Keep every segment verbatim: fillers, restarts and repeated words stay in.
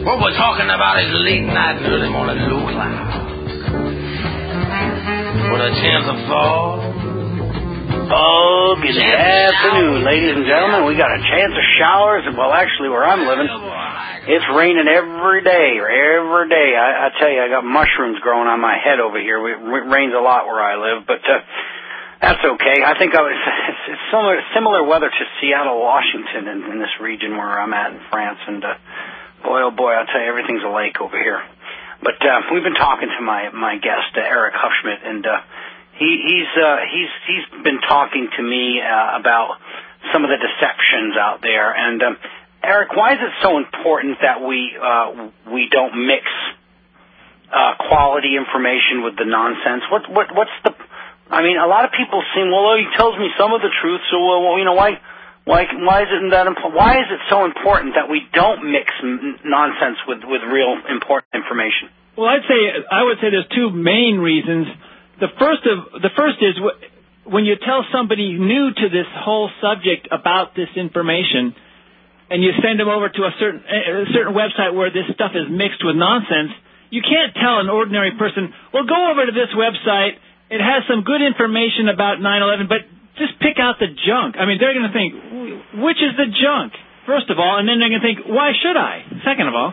What we're talking about is late night and early morning low clouds. With a chance of fall. Oh, good afternoon, ladies and gentlemen. We got a chance of showers. Well, actually, where I'm living, it's raining every day, or every day. I, I tell you, I got mushrooms growing on my head over here. It rains a lot where I live, but uh, that's okay. I think I was, it's, it's similar, similar weather to Seattle, Washington, in, in this region where I'm at in France. And uh, boy, oh boy, I'll tell you, everything's a lake over here. But uh, we've been talking to my my guest, uh, Eric Hufschmidt, and uh, he, he's uh, he's he's been talking to me uh, about some of the deceptions out there. And um, Eric, why is it so important that we uh, we don't mix uh, quality information with the nonsense? What what what's the? I mean, a lot of people seem, well, he tells me some of the truth, so well, you know, why why why is it that imp- why is it so important that we don't mix n- nonsense with with real important information? Well, I'd say I would say there's two main reasons. The first of the first is when you tell somebody new to this whole subject about this information, and you send them over to a certain a certain website where this stuff is mixed with nonsense. You can't tell an ordinary person, well, go over to this website. It has some good information about nine eleven, but just pick out the junk. I mean, they're going to think, which is the junk, first of all, and then they're going to think, why should I, second of all?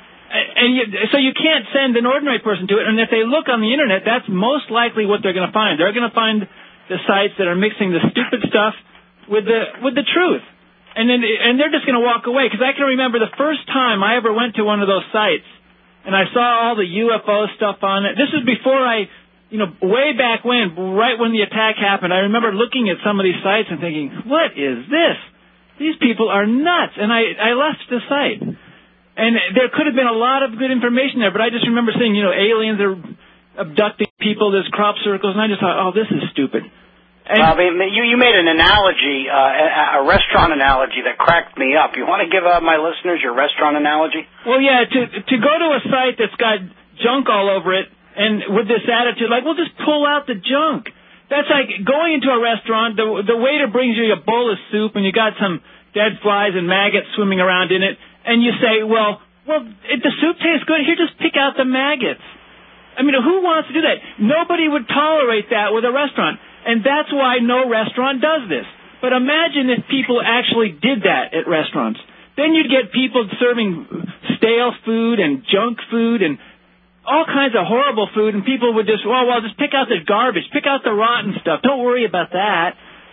And you, so you can't send an ordinary person to it, and if they look on the Internet, that's most likely what they're going to find. They're going to find the sites that are mixing the stupid stuff with the with the truth. And then and they're just going to walk away, because I can remember the first time I ever went to one of those sites, and I saw all the U F O stuff on it. This is before I... You know, way back when, right when the attack happened, I remember looking at some of these sites and thinking, what is this? These people are nuts. And I, I left the site. And there could have been a lot of good information there, but I just remember seeing, you know, aliens are abducting people, there's crop circles, and I just thought, oh, this is stupid. And well, I mean, you, you made an analogy, uh, a restaurant analogy that cracked me up. You want to give uh, my listeners your restaurant analogy? Well, yeah, to, to go to a site that's got junk all over it, and with this attitude, like, well, just pull out the junk. That's like going into a restaurant, the the waiter brings you a bowl of soup, and you got some dead flies and maggots swimming around in it, and you say, well, well, if the soup tastes good, here, just pick out the maggots. I mean, who wants to do that? Nobody would tolerate that with a restaurant, and that's why no restaurant does this. But imagine if people actually did that at restaurants. Then you'd get people serving stale food and junk food and all kinds of horrible food, and people would just, well, well, just pick out the garbage, pick out the rotten stuff. Don't worry about that.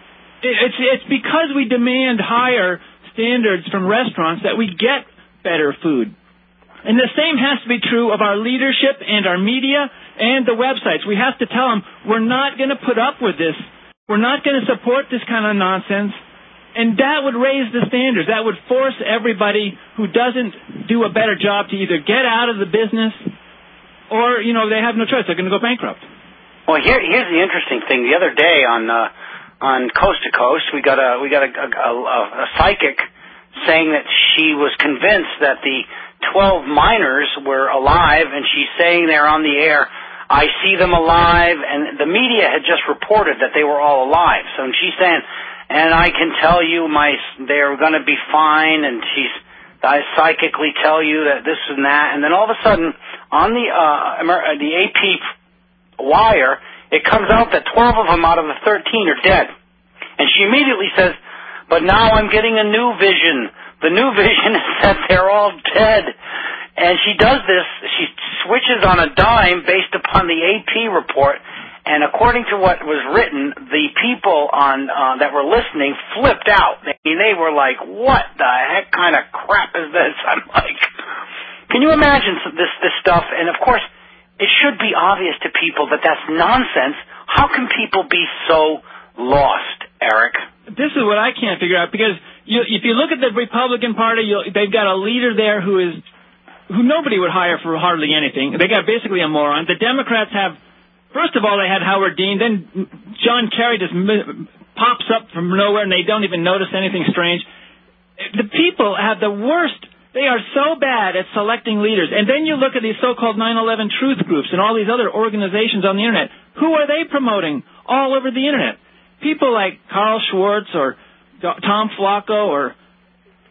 It's it's because we demand higher standards from restaurants that we get better food. And the same has to be true of our leadership and our media and the websites. We have to tell them we're not going to put up with this. We're not going to support this kind of nonsense. And that would raise the standards. That would force everybody who doesn't do a better job to either get out of the business or, you know, they have no choice. They're going to go bankrupt. Well, here, here's the interesting thing. The other day on uh, on Coast to Coast, we got a we got a, a, a, a psychic saying that she was convinced that the twelve miners were alive, and she's saying they're on the air, I see them alive, and the media had just reported that they were all alive. So she's saying, and I can tell you my they're going to be fine, and she's I psychically tell you that this and that, and then all of a sudden, on the uh, the A P wire, it comes out that twelve of them out of the thirteen are dead. And she immediately says, but now I'm getting a new vision. The new vision is that they're all dead. And she does this, she switches on a dime based upon the A P report, and according to what was written, the people on uh, that were listening flipped out. I mean, they were like, what the heck kind of crap is this? I'm like, can you imagine this this stuff? And, of course, it should be obvious to people that that's nonsense. How can people be so lost, Eric? This is what I can't figure out, because you, if you look at the Republican Party, you'll, they've got a leader there who is who nobody would hire for hardly anything. They got basically a moron. The Democrats have... First of all, they had Howard Dean. Then John Kerry just pops up from nowhere, and they don't even notice anything strange. The people have the worst. They are so bad at selecting leaders. And then you look at these so-called nine eleven truth groups and all these other organizations on the Internet. Who are they promoting all over the Internet? People like Carl Schwartz or Tom Flacco or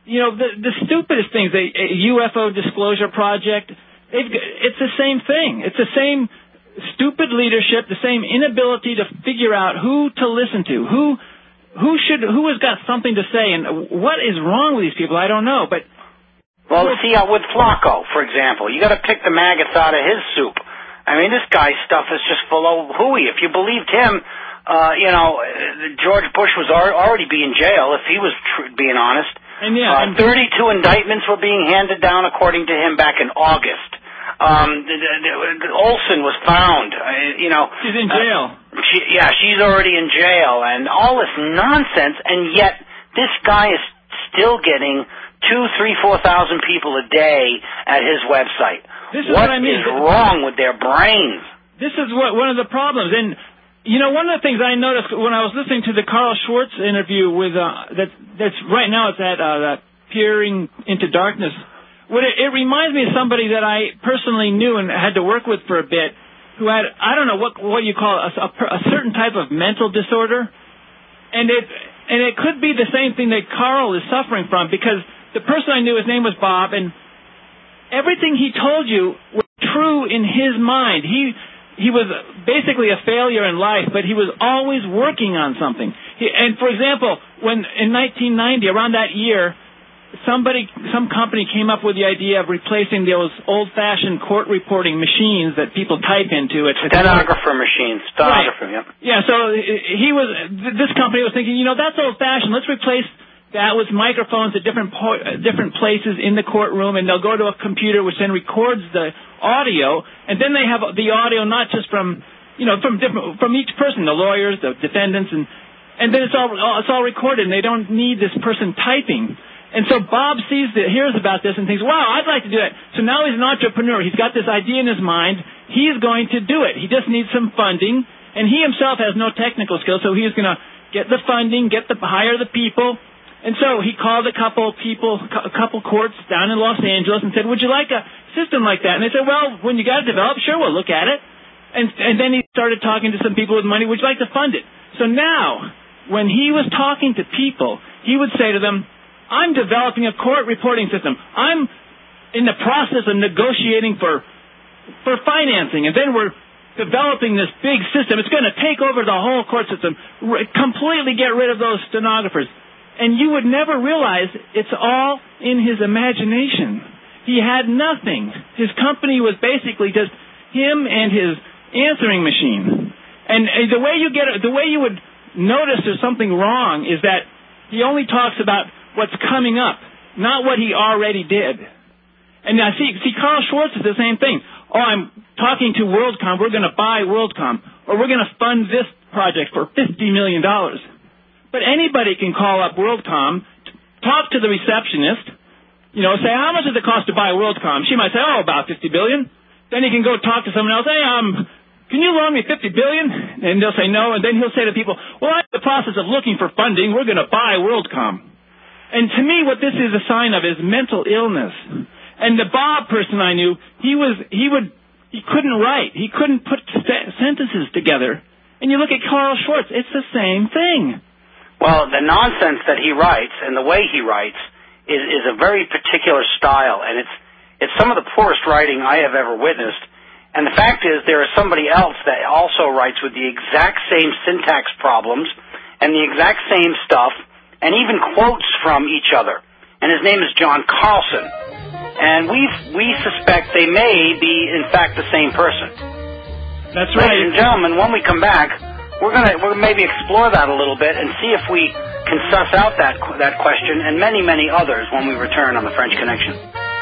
you know, the, the stupidest things, the U F O Disclosure Project, they've, it's the same thing. It's the same stupid leadership, the same inability to figure out who to listen to, who who should who has got something to say, and what is wrong with these people. I don't know, but well, see, uh, with Flacco, for example, you got to pick the maggots out of his soup. I mean, this guy's stuff is just full of hooey. If you believed him, uh, you know, George Bush was already be in jail if he was tr- being honest. And yeah, uh, and thirty-two indictments were being handed down, according to him, back in August. Um, the, the, the, Olson was found, uh, you know. She's in jail. Uh, she, yeah, she's already in jail, and all this nonsense, and yet this guy is still getting two, three, four thousand people a day at his website. This is what what I mean. is wrong with their brains? This is what one of the problems, and you know, one of the things I noticed when I was listening to the Carl Schwartz interview with uh, that that's right now it's at uh, that Peering into Darkness. What it, it reminds me of somebody that I personally knew and had to work with for a bit, who had, I don't know what what you call it, a, a, a certain type of mental disorder, and it and it could be the same thing that Carl is suffering from, because the person I knew, his name was Bob, and everything he told you was true in his mind. He he was basically a failure in life, but he was always working on something. He, and for example, when in nineteen ninety, around that year, Somebody, some company came up with the idea of replacing those old-fashioned court reporting machines that people type into. It. Stenographer machines. Stenographer, right. yeah. Yeah, so he was, this company was thinking, you know, that's old-fashioned. Let's replace that with microphones at different po- different places in the courtroom, and they'll go to a computer which then records the audio, and then they have the audio not just from, you know, from different, from each person, the lawyers, the defendants, and and then it's all it's all recorded, and they don't need this person typing. And so Bob sees that, hears about this and thinks, wow, I'd like to do it. So now he's an entrepreneur. He's got this idea in his mind. He's going to do it. He just needs some funding. And he himself has no technical skills, so he's going to get the funding, get the hire the people. And so he called a couple people, a couple courts down in Los Angeles and said, would you like a system like that? And they said, well, when you got it developed, sure, we'll look at it. And, and then he started talking to some people with money, would you like to fund it? So now, when he was talking to people, he would say to them, I'm developing a court reporting system. I'm in the process of negotiating for for financing, and then we're developing this big system. It's going to take over the whole court system, r- completely get rid of those stenographers. And you would never realize it's all in his imagination. He had nothing. His company was basically just him and his answering machine. And uh, the way you get the way you would notice there's something wrong is that he only talks about what's coming up, not what he already did. And now, see, see, Carl Schwartz is the same thing. Oh, I'm talking to WorldCom. We're going to buy WorldCom, or we're going to fund this project for fifty million dollars. But anybody can call up WorldCom, talk to the receptionist, you know, say, how much does it cost to buy WorldCom? She might say, oh, about fifty billion dollars. Then he can go talk to someone else. Hey, um, can you loan me fifty billion dollars? And they'll say no. And then he'll say to people, well, I'm in the process of looking for funding. We're going to buy WorldCom. And to me, what this is a sign of is mental illness. And the Bob person I knew, he was, he would, he couldn't write. He couldn't put st- sentences together. And you look at Carl Schwartz, it's the same thing. Well, the nonsense that he writes and the way he writes is, is a very particular style, and it's, it's some of the poorest writing I have ever witnessed. And the fact is, there is somebody else that also writes with the exact same syntax problems and the exact same stuff, and even quotes from each other. And his name is John Carlson. And we we suspect they may be, in fact, the same person. That's right. Ladies and gentlemen, when we come back, we're going to we're maybe explore that a little bit and see if we can suss out that that question and many, many others when we return on the French Connection.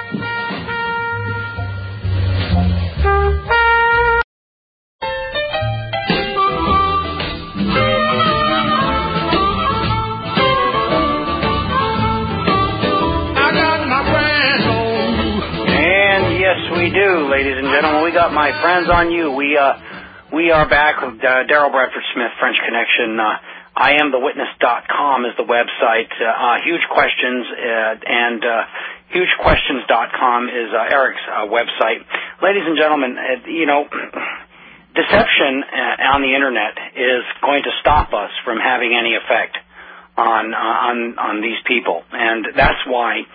We do, ladies and gentlemen. We got my friends on you. We uh, we are back with uh, Daryl Bradford Smith, French Connection. Uh, I am the witness dot com is the website. Uh, uh, huge questions uh, and uh, huge questions dot com is uh, Eric's uh, website. Ladies and gentlemen, uh, you know, deception uh, on the internet is going to stop us from having any effect on uh, on on these people, and that's why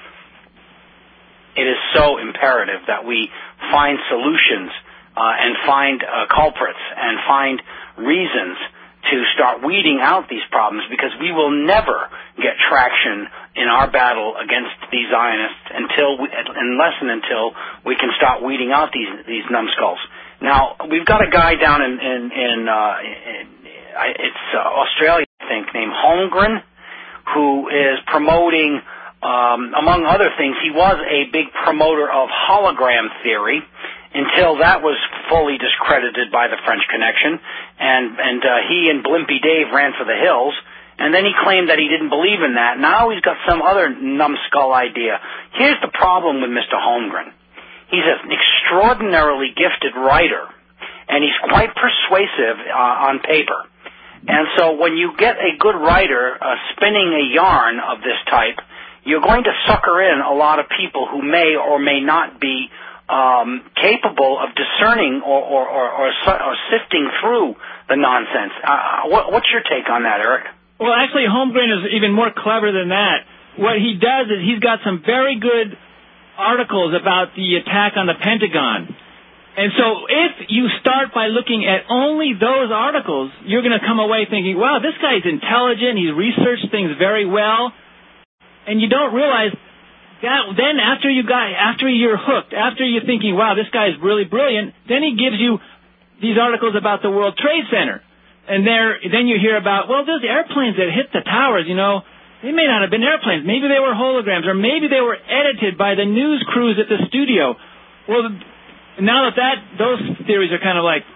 it is so imperative that we find solutions uh, and find uh, culprits and find reasons to start weeding out these problems, because we will never get traction in our battle against these Zionists until we, unless and until we can start weeding out these these numbskulls. Now, we've got a guy down in in, in, uh, in it's uh, Australia, I think, named Holmgren, who is promoting, um, among other things, he was a big promoter of hologram theory until that was fully discredited by the French Connection, and and uh, he and Blimpy Dave ran for the hills, and then he claimed that he didn't believe in that. Now he's got some other numbskull idea. Here's the problem with Mister Holmgren. He's an extraordinarily gifted writer, and he's quite persuasive uh, on paper. And so when you get a good writer uh, spinning a yarn of this type, you're going to sucker in a lot of people who may or may not be um, capable of discerning or, or, or, or, or sifting through the nonsense. Uh, what, what's your take on that, Eric? Well, actually, Holmgren is even more clever than that. What he does is he's got some very good articles about the attack on the Pentagon. And so if you start by looking at only those articles, you're going to come away thinking, wow, this guy's intelligent, he's researched things very well, and you don't realize that then after you got, after you're hooked, after you're thinking, wow, this guy's really brilliant, then he gives you these articles about the World Trade Center. And there, then you hear about, well, those airplanes that hit the towers, you know, they may not have been airplanes. Maybe they were holograms, or maybe they were edited by the news crews at the studio. Well, now that, that those theories are kind of like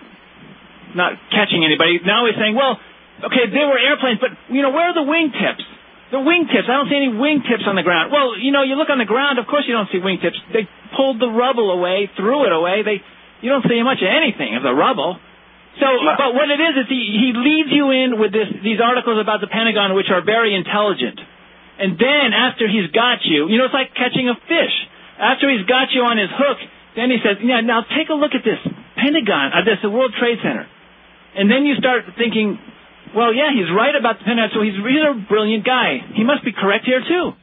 not catching anybody, now he's saying, well, okay, they were airplanes, but, you know, where are the wingtips? The wingtips, I don't see any wingtips on the ground. Well, you know, you look on the ground, of course you don't see wingtips. They pulled the rubble away, threw it away. They, you don't see much of anything of the rubble. So, but what it is is he, he leads you in with this, these articles about the Pentagon, which are very intelligent. And then after he's got you, you know, it's like catching a fish. After he's got you on his hook, then he says, yeah, now take a look at this Pentagon, uh, this the World Trade Center. And then you start thinking, well, yeah, he's right about the Pentagon, so he's, he's a brilliant guy. He must be correct here, too.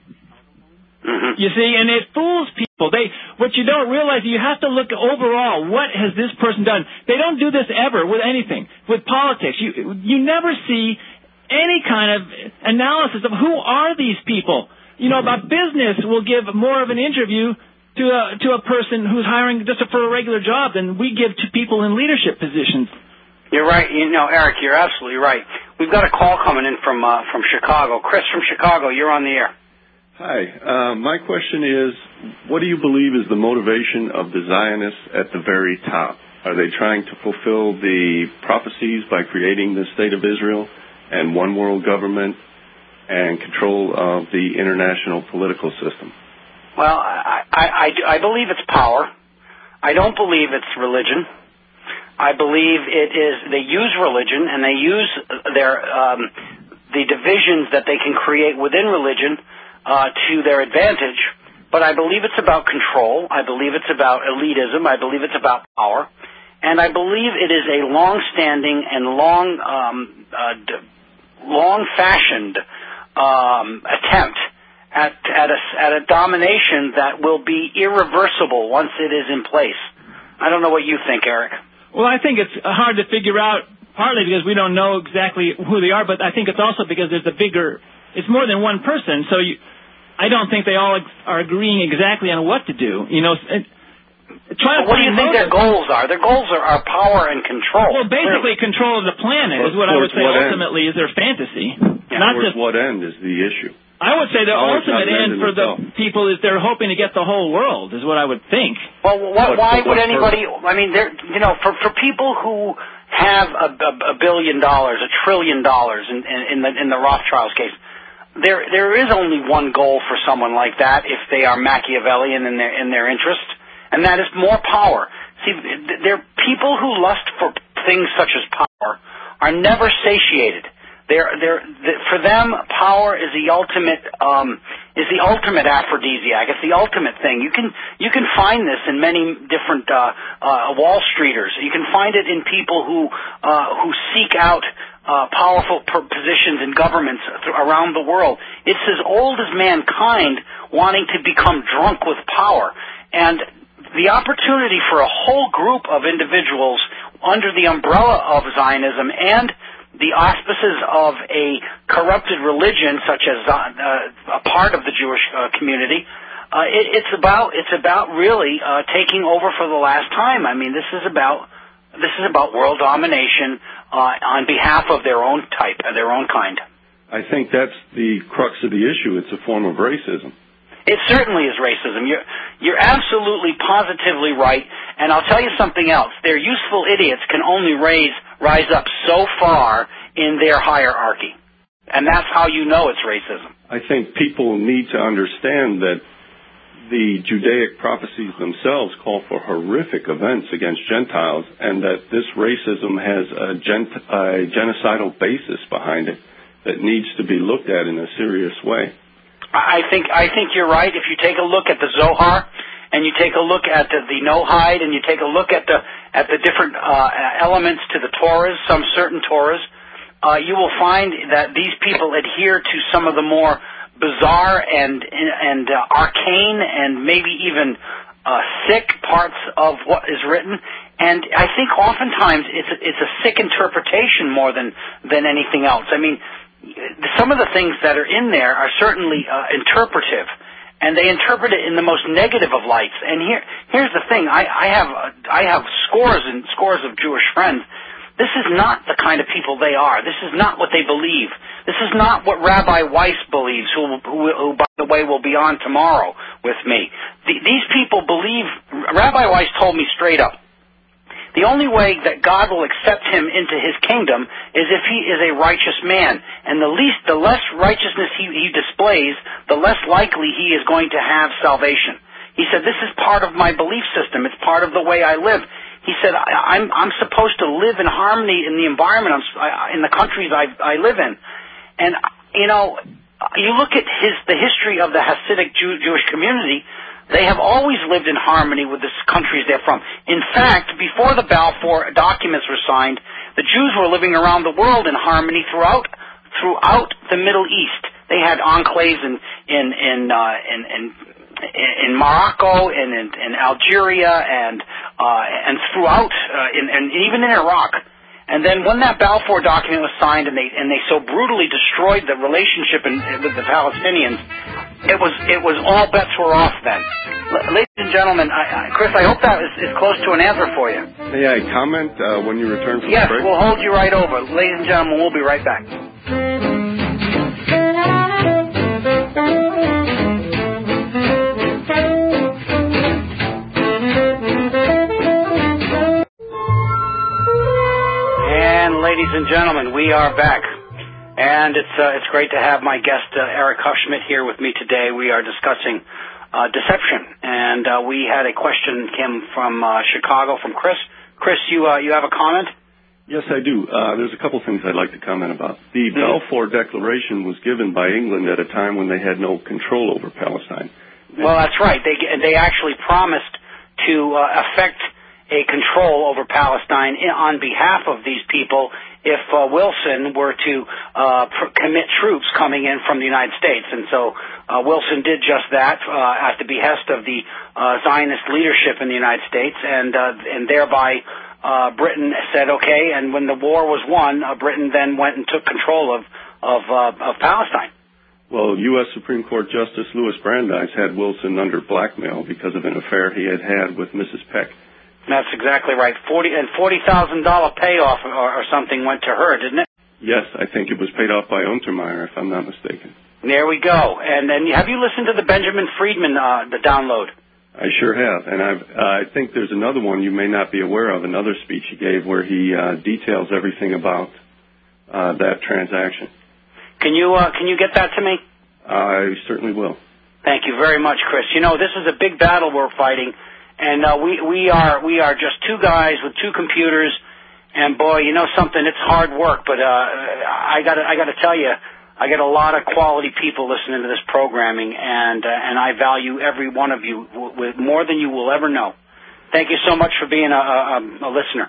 Mm-hmm. You see, and it fools people. They, what you don't realize, you have to look overall, what has this person done? They don't do this ever with anything. With politics, you, you never see any kind of analysis of who are these people. You know, about business, we'll give more of an interview to a, to a person who's hiring just for a regular job than we give to people in leadership positions. You're right. You know, Eric, you're absolutely right. We've got a call coming in from uh, from Chicago. Chris from Chicago, you're on the air. Hi. Uh, my question is, what do you believe is the motivation of the Zionists at the very top? Are they trying to fulfill the prophecies by creating the State of Israel and one world government and control of the international political system? Well, I, I, I, I believe it's power. I don't believe it's religion. I believe it is, they use religion and they use their, um, the divisions that they can create within religion uh, to their advantage. But I believe it's about control. I believe it's about elitism. I believe it's about power. And I believe it is a long-standing and long, um, uh, d- long-fashioned um, attempt at at a, at a domination that will be irreversible once it is in place. I don't know what you think, Eric. Well, I think it's hard to figure out, partly because we don't know exactly who they are, but I think it's also because there's a bigger, it's more than one person, so you, I don't think they all are agreeing exactly on what to do. You know, it, try to what do you think their goals are? Their goals are, are power and control. Well, basically clearly. Control of the planet is what I would say ultimately end? Is their fantasy. Yeah. Not Towards just, what end is the issue? I would say the power ultimate end for the people is they're hoping to get the whole world, is what I would think. Well, what, why would anybody, I mean, there, you know, for, for people who have a, a, a billion dollars, a trillion dollars in, in, in, the, in the Rothschilds case, there there is only one goal for someone like that if they are Machiavellian in their, in their interest, and that is more power. See, there people who lust for things such as power are never satiated. They're, they're, for them, power is the ultimate um, is the ultimate aphrodisiac. It's the ultimate thing. You can you can find this in many different uh, uh, Wall Streeters. You can find it in people who uh, who seek out uh, powerful per- positions in governments th- around the world. It's as old as mankind wanting to become drunk with power. And the opportunity for a whole group of individuals under the umbrella of Zionism and the auspices of a corrupted religion, such as uh, a part of the Jewish uh, community, uh, it, it's about it's about really uh, taking over for the last time. I mean, this is about this is about world domination uh, on behalf of their own type, uh, their own kind. I think that's the crux of the issue. It's a form of racism. It certainly is racism. You're, you're absolutely, positively right. And I'll tell you something else. Their useful idiots can only raise, rise up so far in their hierarchy. And that's how you know it's racism. I think people need to understand that the Judaic prophecies themselves call for horrific events against Gentiles, and that this racism has a, gent- a genocidal basis behind it that needs to be looked at in a serious way. I think I think you're right. If you take a look at the Zohar, and you take a look at the, the Noahide, and you take a look at the at the different uh, elements to the Torahs, some certain Torahs, uh, you will find that these people adhere to some of the more bizarre and and uh, arcane and maybe even uh, sick parts of what is written. And I think oftentimes it's a, it's a sick interpretation more than than anything else. I mean, some of the things that are in there are certainly uh, interpretive, and they interpret it in the most negative of lights. And here, here's the thing: I, I have uh, I have scores and scores of Jewish friends. This is not the kind of people they are. This is not what they believe. This is not what Rabbi Weiss believes, who, who, who by the way, will be on tomorrow with me. The, these people believe. Rabbi Weiss told me straight up, the only way that God will accept him into his kingdom is if he is a righteous man. And the least, the less righteousness he, he displays, the less likely he is going to have salvation. He said, this is part of my belief system. It's part of the way I live. He said, I, I'm, I'm supposed to live in harmony in the environment, I'm, I, in the countries I, I live in. And, you know, you look at his, the history of the Hasidic Jew, Jewish community, they have always lived in harmony with the countries they're from. In fact, before the Balfour documents were signed, the Jews were living around the world in harmony throughout throughout the Middle East. They had enclaves in in in uh, in, in, in Morocco and in, in Algeria and uh, and throughout uh, in, and even in Iraq. And then when that Balfour document was signed and they and they so brutally destroyed the relationship in, with the Palestinians, it was it was all bets were off then. L- ladies and gentlemen, I, I, Chris, I hope that is, is close to an answer for you. May I comment uh, when you return from yes, the break? Yes, we'll hold you right over. Ladies and gentlemen, we'll be right back. Ladies and gentlemen, we are back, and it's uh, it's great to have my guest uh, Eric Hufschmidt here with me today. We are discussing uh, deception, and uh, we had a question came from uh, Chicago from Chris. Chris, you uh, you have a comment? Yes, I do. Uh, there's a couple things I'd like to comment about. The mm-hmm. Balfour Declaration was given by England at a time when they had no control over Palestine. Well, that's right. They they actually promised to uh, affect a control over Palestine in, on behalf of these people if uh, Wilson were to uh, pr- commit troops coming in from the United States. And so uh, Wilson did just that uh, at the behest of the uh, Zionist leadership in the United States, and uh, and thereby uh, Britain said, okay, and when the war was won, uh, Britain then went and took control of, of, uh, of Palestine. Well, U S Supreme Court Justice Louis Brandeis had Wilson under blackmail because of an affair he had had with Missus Peck. That's exactly right. Forty and forty thousand dollar payoff or, or something went to her, didn't it? Yes, I think it was paid off by Untermeyer, if I'm not mistaken. There we go. And then, have you listened to the Benjamin Friedman uh, the download? I sure have, and I've, uh, I think there's another one you may not be aware of. Another speech he gave where he uh, details everything about uh, that transaction. Can you uh, can you get that to me? I certainly will. Thank you very much, Chris. You know, this is a big battle we're fighting. And uh, we we are we are just two guys with two computers, and boy, you know something, it's hard work. But uh, I got I got to tell you, I get a lot of quality people listening to this programming, and uh, and I value every one of you with more than you will ever know. Thank you so much for being a, a, a listener.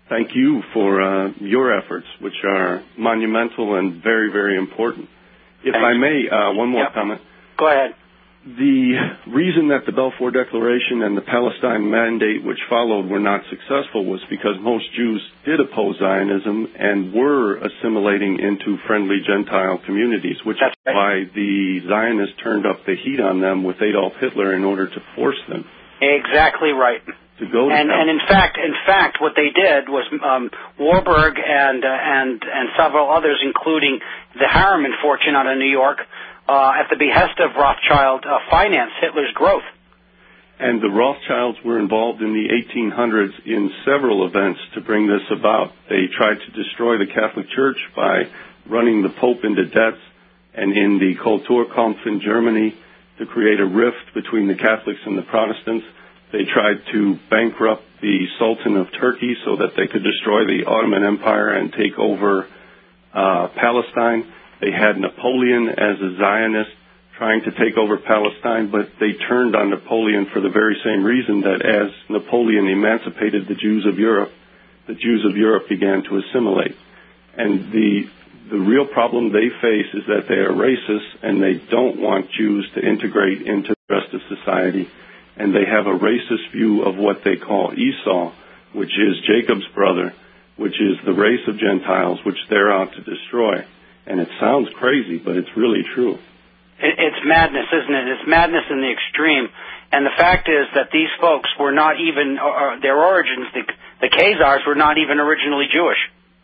thank you for uh, your efforts, which are monumental and very, very important. If Thanks. I may, uh, one more yep. comment. Go ahead. The reason that the Balfour Declaration and the Palestine Mandate, which followed, were not successful was because most Jews did oppose Zionism and were assimilating into friendly Gentile communities, which That's is why the Zionists turned up the heat on them with Adolf Hitler in order to force them. Exactly right. To go to and, and in fact, in fact, what they did was um, Warburg and uh, and and several others, including the Harriman fortune out of New York, Uh, at the behest of Rothschild, uh, financed Hitler's growth. And the Rothschilds were involved in the eighteen hundreds in several events to bring this about. They tried to destroy the Catholic Church by running the Pope into debts, and in the Kulturkampf in Germany to create a rift between the Catholics and the Protestants. They tried to bankrupt the Sultan of Turkey so that they could destroy the Ottoman Empire and take over uh, Palestine. They had Napoleon as a Zionist trying to take over Palestine, but they turned on Napoleon for the very same reason that as Napoleon emancipated the Jews of Europe, the Jews of Europe began to assimilate. And the the real problem they face is that they are racist and they don't want Jews to integrate into the rest of society. And they have a racist view of what they call Esau, which is Jacob's brother, which is the race of Gentiles, which they're out to destroy. And it sounds crazy, but it's really true. It's madness, isn't it? It's madness in the extreme. And the fact is that these folks were not even, uh, their origins, the, the Khazars were not even originally Jewish.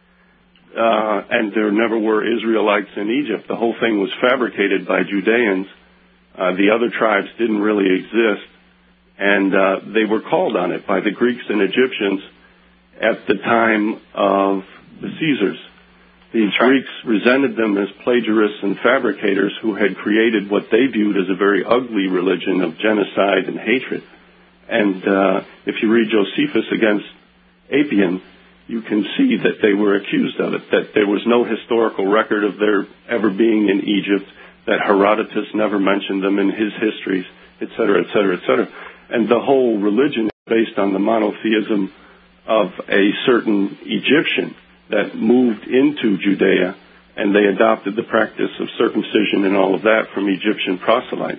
Uh, and there never were Israelites in Egypt. The whole thing was fabricated by Judeans. Uh, the other tribes didn't really exist. And uh, they were called on it by the Greeks and Egyptians at the time of the Caesars. The Greeks resented them as plagiarists and fabricators who had created what they viewed as a very ugly religion of genocide and hatred. And uh, if you read Josephus against Apion, you can see that they were accused of it, that there was no historical record of their ever being in Egypt, that Herodotus never mentioned them in his histories, et cetera, et cetera, et cetera. And the whole religion is based on the monotheism of a certain Egyptian that moved into Judea, and they adopted the practice of circumcision and all of that from Egyptian proselytes.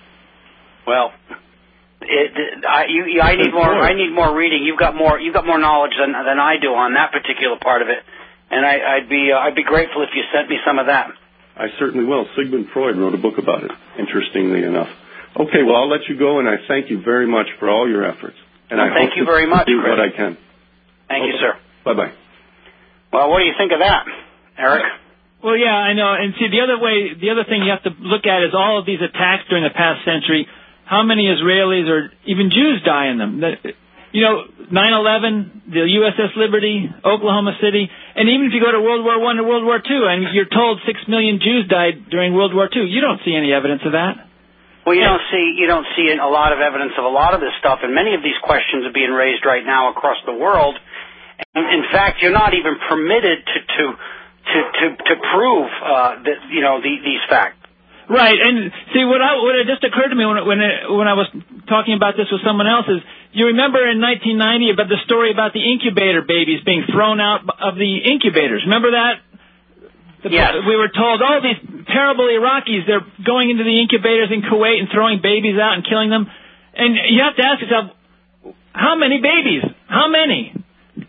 Well, it, I, you, I need more. I need more reading. You've got more. You've got more knowledge than than I do on that particular part of it, and I, I'd be uh, I'd be grateful if you sent me some of that. I certainly will. Sigmund Freud wrote a book about it. Interestingly enough. Okay, well, I'll let you go, and I thank you very much for all your efforts. And well, I thank hope you very much, do Chris. what I can. Thank okay. you, sir. Bye bye. Well, what do you think of that, Eric? Well, yeah, I know. And see, the other way, the other thing you have to look at is all of these attacks during the past century. How many Israelis or even Jews die in them? You know, nine eleven, the U S S Liberty, Oklahoma City, and even if you go to World War One to World War Two, and you're told six million Jews died during World War Two, you don't see any evidence of that. Well, you don't see you don't see a lot of evidence of a lot of this stuff, and many of these questions are being raised right now across the world. In fact, you're not even permitted to to to to, to prove uh, that you know the, these facts. Right, and see what I, what it just occurred to me when when it, when I was talking about this with someone else is you remember in nineteen ninety about the story about the incubator babies being thrown out of the incubators. Remember that? The, yes. We were told, oh, these terrible Iraqis, they're going into the incubators in Kuwait and throwing babies out and killing them. And you have to ask yourself, how many babies? How many?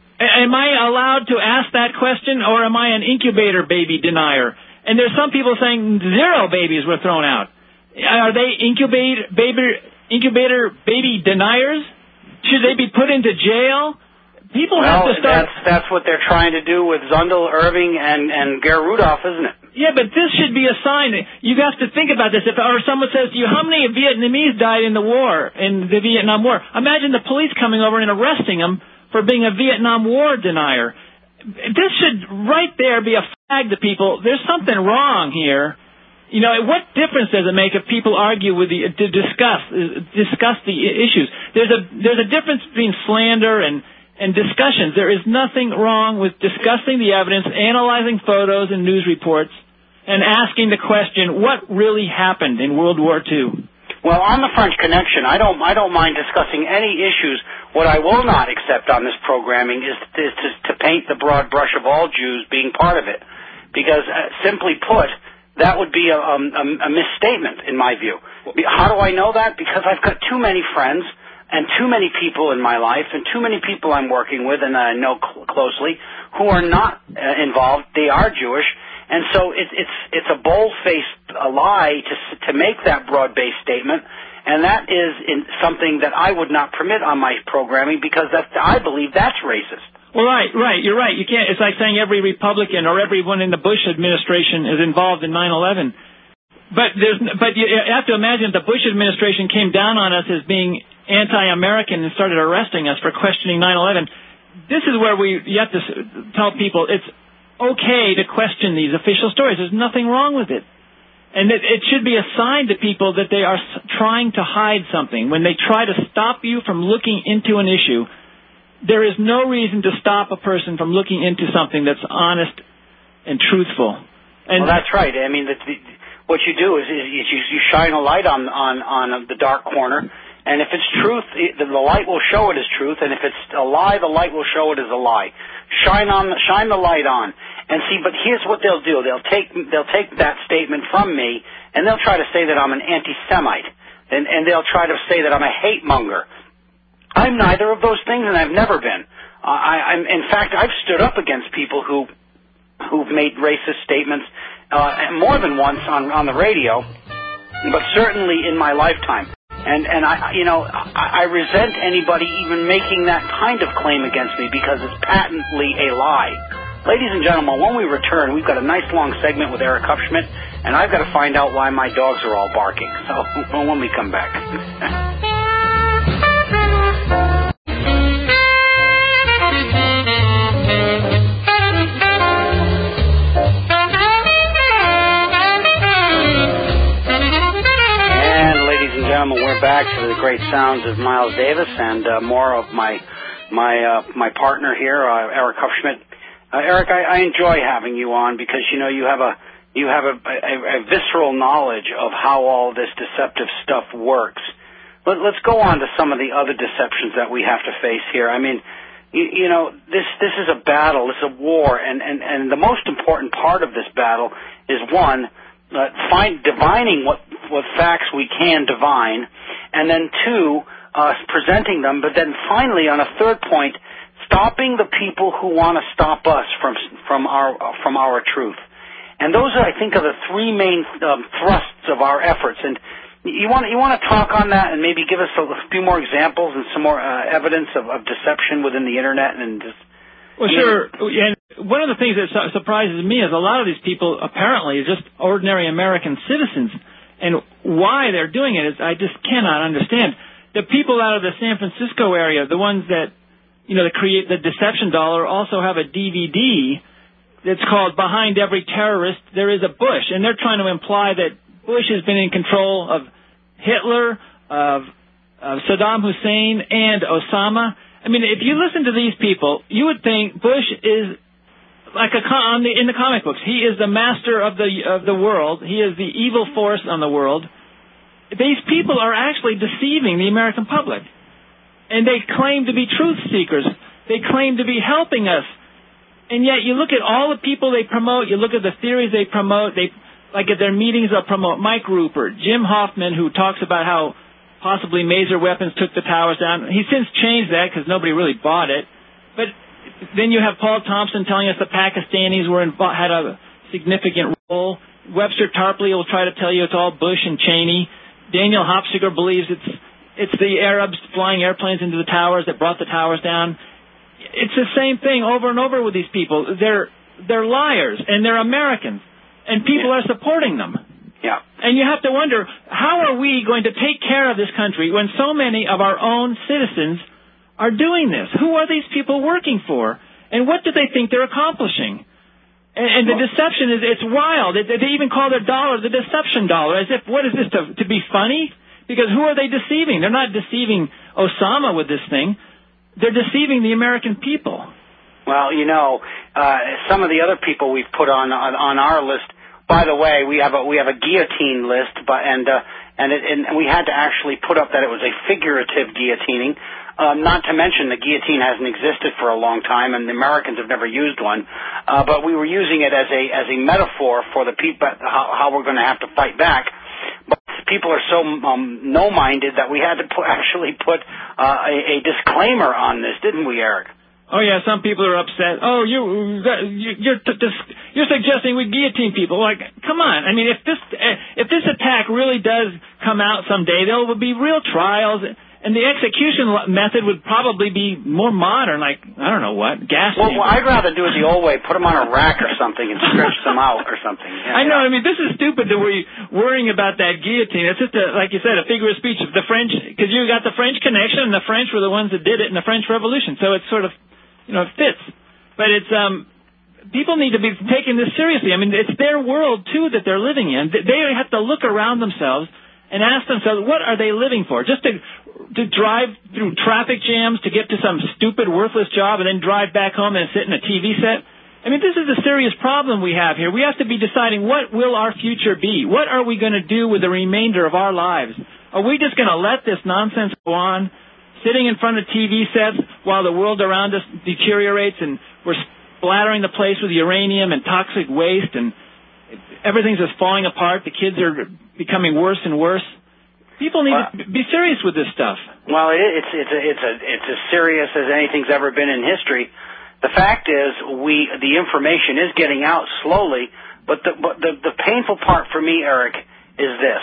Am I allowed to ask that question, or am I an incubator baby denier? And there's some people saying zero babies were thrown out. Are they incubator baby, incubator baby deniers? Should they be put into jail? People well, have to start... that's, that's what they're trying to do with Zundel, Irving, and, and Ger Rudolph, isn't it? Yeah, but this should be a sign. You have to think about this. If or someone says to you, how many Vietnamese died in the war, in the Vietnam War? Imagine the police coming over and arresting them for being a Vietnam War denier. This should right there be a flag to people. There's something wrong here. You know, what difference does it make if people argue with the to discuss discuss the issues? There's a there's a difference between slander and and discussions. There is nothing wrong with discussing the evidence, analyzing photos and news reports, and asking the question, what really happened in World War Two? Well, on the French Connection, I don't, I don't mind discussing any issues. What I will not accept on this programming is, is to, to paint the broad brush of all Jews being part of it, because uh, simply put, that would be a, a, a misstatement in my view. How do I know that? Because I've got too many friends and too many people in my life and too many people I'm working with and I know cl- closely who are not uh, involved. They are Jewish. And so it, it's it's a bold-faced uh, lie to to make that broad-based statement, and that is in something that I would not permit on my programming because that I believe that's racist. Well, right, right, you're right. You can't. It's like saying every Republican or everyone in the Bush administration is involved in nine eleven. But there's, but you have to imagine the Bush administration came down on us as being anti-American and started arresting us for questioning nine eleven. This is where we you have to tell people it's okay to question these official stories. There's nothing wrong with it. And it, it should be a sign to people that they are trying to hide something. When they try to stop you from looking into an issue, there is no reason to stop a person from looking into something that's honest and truthful. And well, that's right. I mean, the, the, what you do is, is you, you shine a light on, on, on the dark corner, and if it's truth, the light will show it as truth, and if it's a lie, the light will show it as a lie. Shine on, shine the light on, and see. But here's what they'll do: they'll take, they'll take that statement from me, and they'll try to say that I'm an anti-Semite, and, and they'll try to say that I'm a hate monger. I'm neither of those things, and I've never been. Uh, I, I'm, in fact, I've stood up against people who, who've made racist statements uh, more than once on on the radio, but certainly in my lifetime. And, and I, you know, I, I resent anybody even making that kind of claim against me because it's patently a lie. Ladies and gentlemen, when we return, we've got a nice long segment with Eric Hupschmidt, and I've got to find out why my dogs are all barking. So when we come back. Gentlemen, we're back to the great sounds of Miles Davis and uh, more of my my uh, my partner here, uh, Eric Hupschmidt. Uh, Eric, I, I enjoy having you on because you know you have a you have a, a, a visceral knowledge of how all this deceptive stuff works. Let, let's go on to some of the other deceptions that we have to face here. I mean, you, you know, this this is a battle, it's a war, and, and, and the most important part of this battle is one. Uh, find divining what what facts we can divine, and then two, uh, presenting them. But then finally, on a third point, stopping the people who want to stop us from from our from our truth. And those, are, I think, are the three main um, thrusts of our efforts. And you want you want to talk on that, and maybe give us a few more examples and some more uh, evidence of, of deception within the internet and just. Well, sure. And one of the things that su- surprises me is a lot of these people apparently are just ordinary American citizens. And why they're doing it is I just cannot understand. The people out of the San Francisco area, the ones that, you know, that create the Deception Dollar, also have a D V D that's called Behind Every Terrorist, There is a Bush. And they're trying to imply that Bush has been in control of Hitler, of, of Saddam Hussein, and Osama. I mean, if you listen to these people, you would think Bush is like a on the in the comic books. He is the master of the of the world. He is the evil force on the world. These people are actually deceiving the American public, and they claim to be truth seekers. They claim to be helping us, and yet you look at all the people they promote. You look at the theories they promote. They like at their meetings they'll promote Mike Rupert, Jim Hoffman, who talks about how possibly Maser weapons took the towers down. He's since changed that because nobody really bought it. But then you have Paul Thompson telling us the Pakistanis were in, had a significant role. Webster Tarpley will try to tell you it's all Bush and Cheney. Daniel Hopsiger believes it's it's the Arabs flying airplanes into the towers that brought the towers down. It's the same thing over and over with these people. They're they're liars, and they're Americans, and people are supporting them. Yeah. And you have to wonder, how are we going to take care of this country when so many of our own citizens are doing this? Who are these people working for? And what do they think they're accomplishing? And, and the deception is, it's wild. They, they even call their dollar the deception dollar, as if, what is this, to, to be funny? Because who are they deceiving? They're not deceiving Osama with this thing. They're deceiving the American people. Well, you know, uh, some of the other people we've put on, on, on our list. By the way, we have a we have a guillotine list, but and uh, and, it, and we had to actually put up that it was a figurative guillotining. Um, not to mention the guillotine hasn't existed for a long time, and the Americans have never used one. Uh, but we were using it as a as a metaphor for the people, how, how we're going to have to fight back. But people are so um, no-minded that we had to put, actually put uh, a, a disclaimer on this, didn't we, Eric? Oh yeah, some people are upset. Oh, you, you're you're suggesting we guillotine people? Like, come on! I mean, if this if this attack really does come out someday, there will be real trials. And the execution method would probably be more modern, like, I don't know what, gas. Well, well, I'd rather do it the old way, put them on a rack or something and stretch them out or something. Yeah, I know, yeah. I mean, this is stupid that we're worrying about that guillotine. It's just, a, like you said, a figure of speech. The French, because you got the French connection, and the French were the ones that did it in the French Revolution, so it's sort of, you know, it fits. But it's, um, people need to be taking this seriously. I mean, it's their world, too, that they're living in. They have to look around themselves and ask themselves, what are they living for? Just to to drive through traffic jams to get to some stupid, worthless job and then drive back home and sit in a T V set? I mean, this is a serious problem we have here. We have to be deciding, what will our future be? What are we going to do with the remainder of our lives? Are we just going to let this nonsense go on, sitting in front of T V sets while the world around us deteriorates and we're splattering the place with uranium and toxic waste and everything's just falling apart? The kids are becoming worse and worse. People need well, to be serious with this stuff. Well, it's it's a, it's a, it's as serious as anything's ever been in history. The fact is, we the information is getting out slowly, but the but the, the painful part for me, Eric, is this: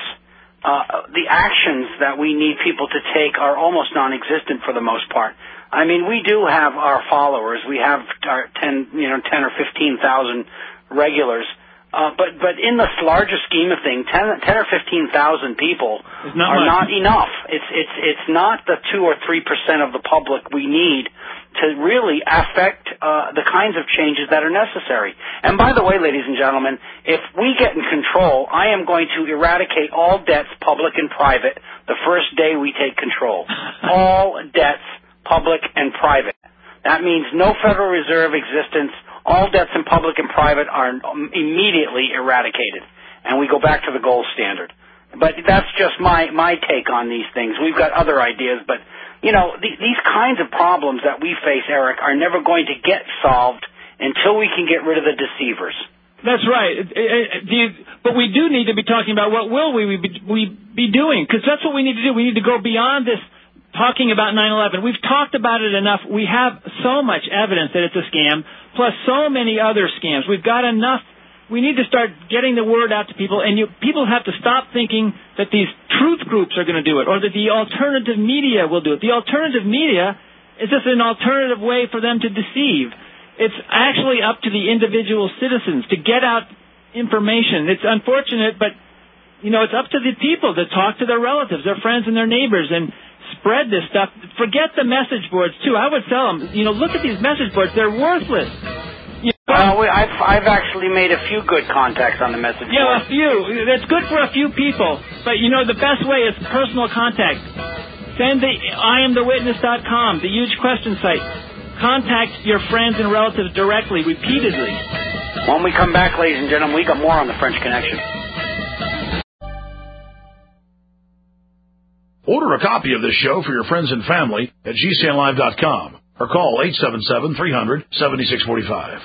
uh, the actions that we need people to take are almost non-existent for the most part. I mean, we do have our followers. We have our ten, you know, ten or fifteen thousand regulars. Uh, but but in the larger scheme of things, ten, ten or fifteen thousand people not are much. not enough. It's it's it's not the two or three percent of the public we need to really affect uh, the kinds of changes that are necessary. And by the way, ladies and gentlemen, if we get in control, I am going to eradicate all debts, public and private, the first day we take control. All debts, public and private. That means no Federal Reserve existence. All debts in public and private are immediately eradicated, and we go back to the gold standard. But that's just my, my take on these things. We've got other ideas, but, you know, the, these kinds of problems that we face, Eric, are never going to get solved until we can get rid of the deceivers. That's right. Do you, but we do need to be talking about what will we be, we be doing, because that's what we need to do. We need to go beyond this talking about nine eleven. We've talked about it enough. We have so much evidence that it's a scam, plus so many other scams. We've got enough. We need to start getting the word out to people, and you, people have to stop thinking that these truth groups are going to do it or that the alternative media will do it. The alternative media is just an alternative way for them to deceive. It's actually up to the individual citizens to get out information. It's unfortunate, but, you know, it's up to the people to talk to their relatives, their friends, and their neighbors, and spread this stuff. Forget the message boards, too. I would tell them, you know, look at these message boards. They're worthless. You know, well, we, I've, I've actually made a few good contacts on the message yeah, board. Yeah, a few. That's good for a few people. But, you know, the best way is personal contact. Send the I am the witness dot com, the huge question site. Contact your friends and relatives directly, repeatedly. When we come back, ladies and gentlemen, we got more on the French Connection. Order a copy of this show for your friends and family at G C N live dot com or call eight seven seven, three hundred, seventy-six forty-five.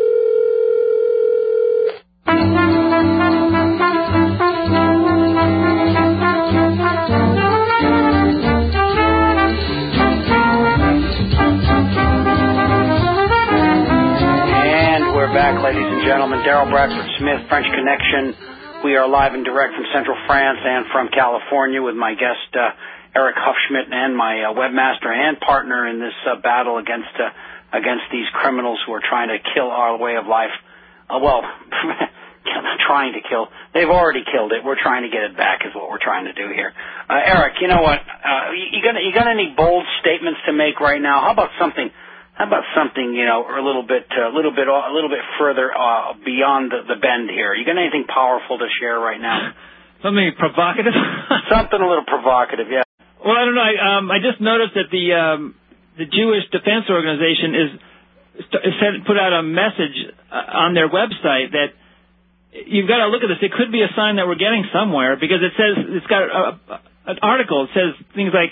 And we're back, ladies and gentlemen. Daryl Bradford Smith, French Connection. We are live and direct from Central France and from California with my guest, uh, Eric Hufschmidt, and my uh, webmaster and partner in this uh, battle against uh, against these criminals who are trying to kill our way of life. Uh, well, trying to kill. They've already killed it. We're trying to get it back is what we're trying to do here. Uh, Eric, you know what? Uh, you, you, got, you got any bold statements to make right now? How about something... How about something, you know, a little bit, a little bit, a little bit further uh, beyond the, the bend here? You got anything powerful to share right now? Something provocative? Something a little provocative, yeah. Well, I don't know. I, um, I just noticed that the um, the Jewish Defense Organization is, is put out a message on their website that you've got to look at this. It could be a sign that we're getting somewhere because it says, it's got a, a, an article. It says things like,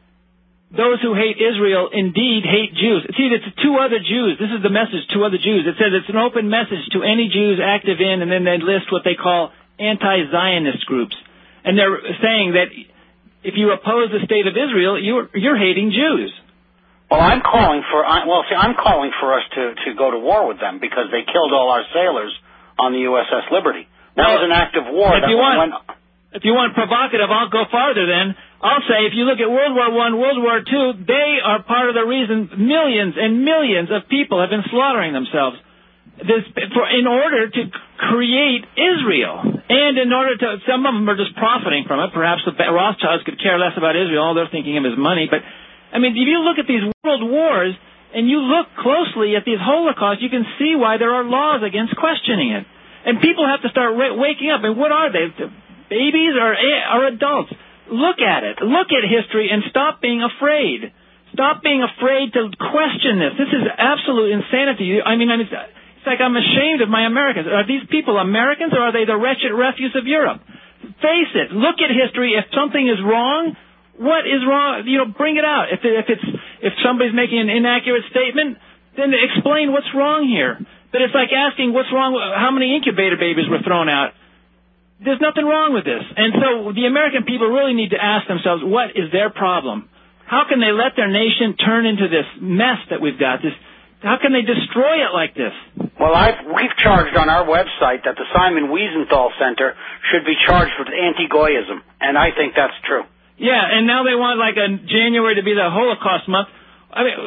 those who hate Israel indeed hate Jews. See, it's two other Jews. This is the message to other Jews. It says it's an open message to any Jews active in, and then they list what they call anti-Zionist groups. And they're saying that if you oppose the state of Israel, you're, you're hating Jews. Well, I'm calling for, well, see, I'm calling for us to, to go to war with them because they killed all our sailors on the U S S Liberty. That well, was an act of war. If that you want, went, if you want provocative, I'll go farther then. I'll say if you look at World War One, World War Two, they are part of the reason millions and millions of people have been slaughtering themselves this, for, in order to create Israel. And in order to, some of them are just profiting from it. Perhaps the Rothschilds could care less about Israel. All they're thinking of is money. But, I mean, if you look at these world wars and you look closely at these Holocausts, you can see why there are laws against questioning it. And people have to start ra- waking up. And what are they? Babies or, or adults? Look at it. Look at history and stop being afraid. Stop being afraid to question this. This is absolute insanity. I mean, it's, it's like I'm ashamed of my Americans. Are these people Americans or are they the wretched refuse of Europe? Face it. Look at history. If something is wrong, what is wrong? You know, bring it out. If, if it's if somebody's making an inaccurate statement, then explain what's wrong here. But it's like asking what's wrong. How many incubator babies were thrown out? There's nothing wrong with this. And so the American people really need to ask themselves, what is their problem? How can they let their nation turn into this mess that we've got? This, how can they destroy it like this? Well, I've, we've charged on our website that the Simon Wiesenthal Center should be charged with anti-Goyism, and I think that's true. Yeah, and now they want like a January to be the Holocaust month. I mean,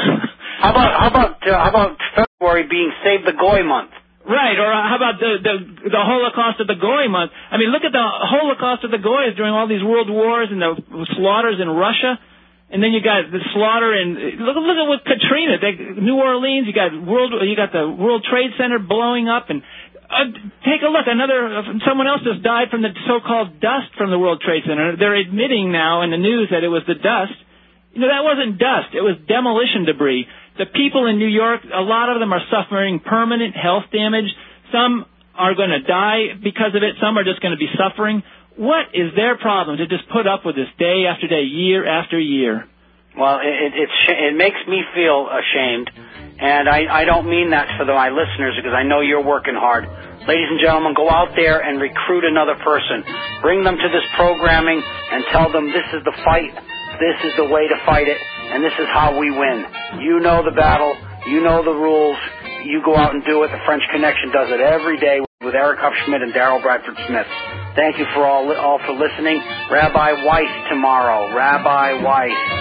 how about how about uh, how about February being Save the Goy month? Right, or how about the, the the Holocaust of the Goy month? I mean, look at the Holocaust of the Goys during all these world wars and the slaughters in Russia, and then you got the slaughter in look look at what Katrina, they, New Orleans. You got world you got the World Trade Center blowing up, and uh, take a look. Another someone else just died from the so-called dust from the World Trade Center. They're admitting now in the news that it was the dust. You know, that wasn't dust. It was demolition debris. The people in New York, a lot of them are suffering permanent health damage. Some are going to die because of it. Some are just going to be suffering. What is their problem to just put up with this day after day, year after year? Well, it, it, it makes me feel ashamed, and I, I don't mean that for the, my listeners because I know you're working hard. Ladies and gentlemen, go out there and recruit another person. Bring them to this programming and tell them this is the fight. This is the way to fight it, and this is how we win. You know the battle. You know the rules. You go out and do it. The French Connection does it every day with Eric Hupschmidt and Daryl Bradford Smith. Thank you for all, all for listening. Rabbi Weiss tomorrow. Rabbi Weiss.